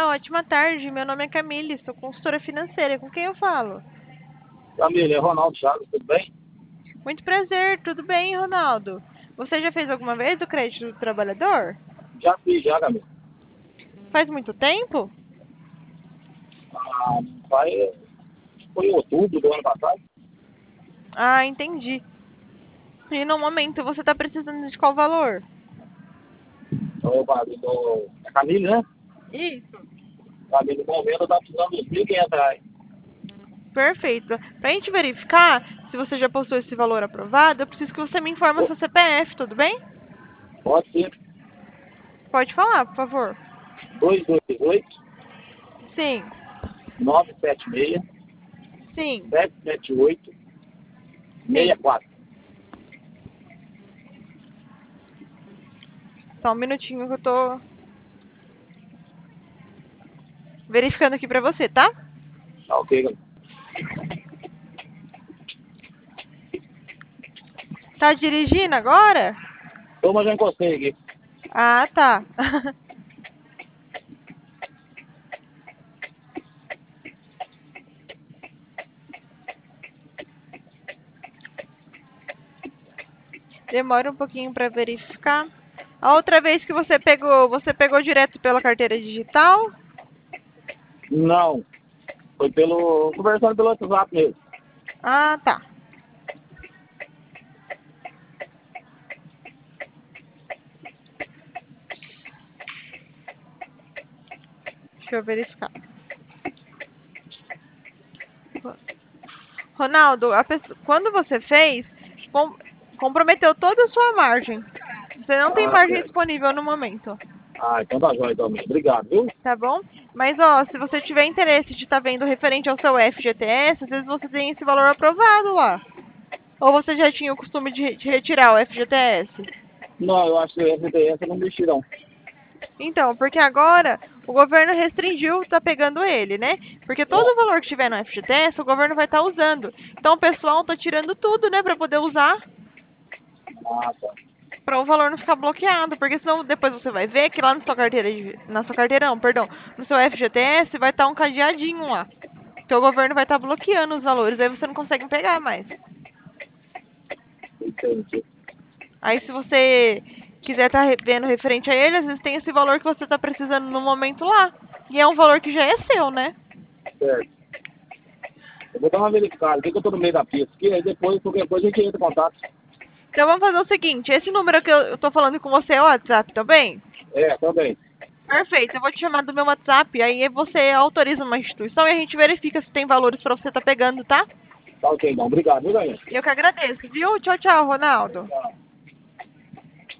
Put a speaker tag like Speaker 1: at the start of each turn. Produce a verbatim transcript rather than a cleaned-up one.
Speaker 1: uma ótima tarde. Meu nome é Camille, sou consultora financeira. Com quem eu falo?
Speaker 2: Camille, é Ronaldo Chaves, tudo bem?
Speaker 1: Muito prazer, tudo bem, Ronaldo? Você já fez alguma vez o crédito do trabalhador?
Speaker 2: Já fiz, já, Camille.
Speaker 1: Faz muito tempo?
Speaker 2: Ah, vai, foi em outubro do ano passado.
Speaker 1: Ah, entendi. E no momento você está precisando de qual valor?
Speaker 2: Opa, do, é Camille, né?
Speaker 1: Isso.
Speaker 2: Camille, no momento eu tava precisando dos mil e quinhentos reais.
Speaker 1: Perfeito. Para a gente verificar se você já possui esse valor aprovado, eu preciso que você me informe o seu C P F, tudo bem?
Speaker 2: Pode ser
Speaker 1: Pode falar, por favor.
Speaker 2: dois dois oito,
Speaker 1: Sim,
Speaker 2: nove sete seis,
Speaker 1: sim,
Speaker 2: sete sete oito,
Speaker 1: sim.
Speaker 2: seis quatro.
Speaker 1: Só um minutinho que eu tô verificando aqui para você, tá?
Speaker 2: Tá ok, Camille.
Speaker 1: Tá dirigindo agora?
Speaker 2: Então, mas já encostei aqui.
Speaker 1: Ah, tá. Demora um pouquinho para verificar. A outra vez que você pegou, você pegou direto pela carteira digital?
Speaker 2: Não, foi pelo, conversando pelo WhatsApp mesmo.
Speaker 1: Ah, tá. Deixa eu verificar. Ronaldo, a pessoa, quando você fez, com, comprometeu toda a sua margem. Você não tem
Speaker 2: Ah,
Speaker 1: margem
Speaker 2: certo.
Speaker 1: disponível no momento,
Speaker 2: Ah, então tá jóia, Camille. Obrigado, viu?
Speaker 1: tá bom? Mas, ó, se você tiver interesse de estar vendo referente ao seu F G T S, às vezes você tem esse valor aprovado lá. Ou você já tinha o costume de, de retirar o F G T S?
Speaker 2: Não, eu acho que o F T S eu não mexi, não.
Speaker 1: Então, porque agora o governo restringiu, tá pegando ele, né? Porque todo o valor que tiver no F G T S, o governo vai estar usando. Então o pessoal tá tirando tudo, né, para poder usar,
Speaker 2: Ah, tá.
Speaker 1: para o valor não ficar bloqueado, porque senão depois você vai ver que lá na sua carteira, de, na sua carteira, não, perdão, no seu F G T S vai estar um cadeadinho lá. Então o governo vai estar bloqueando os valores, aí você não consegue pegar mais.
Speaker 2: Entendi.
Speaker 1: Aí se você quiser estar vendo referente a ele, às vezes tem esse valor que você está precisando no momento lá. E é um valor que já é seu, né?
Speaker 2: Certo. Eu vou dar uma verificada aqui que eu tô no meio da pista aqui, aí depois, qualquer coisa, a gente entra em contato.
Speaker 1: Então vamos fazer o seguinte, esse número que eu, eu tô falando com você é o WhatsApp também?
Speaker 2: É, também.
Speaker 1: Perfeito, eu vou te chamar do meu WhatsApp, aí você autoriza uma instituição e a gente verifica se tem valores para você estar pegando, tá?
Speaker 2: Tá ok, então. Obrigado, viu, Daniel?
Speaker 1: Eu que agradeço, viu? Tchau, tchau, Ronaldo.
Speaker 2: Tchau.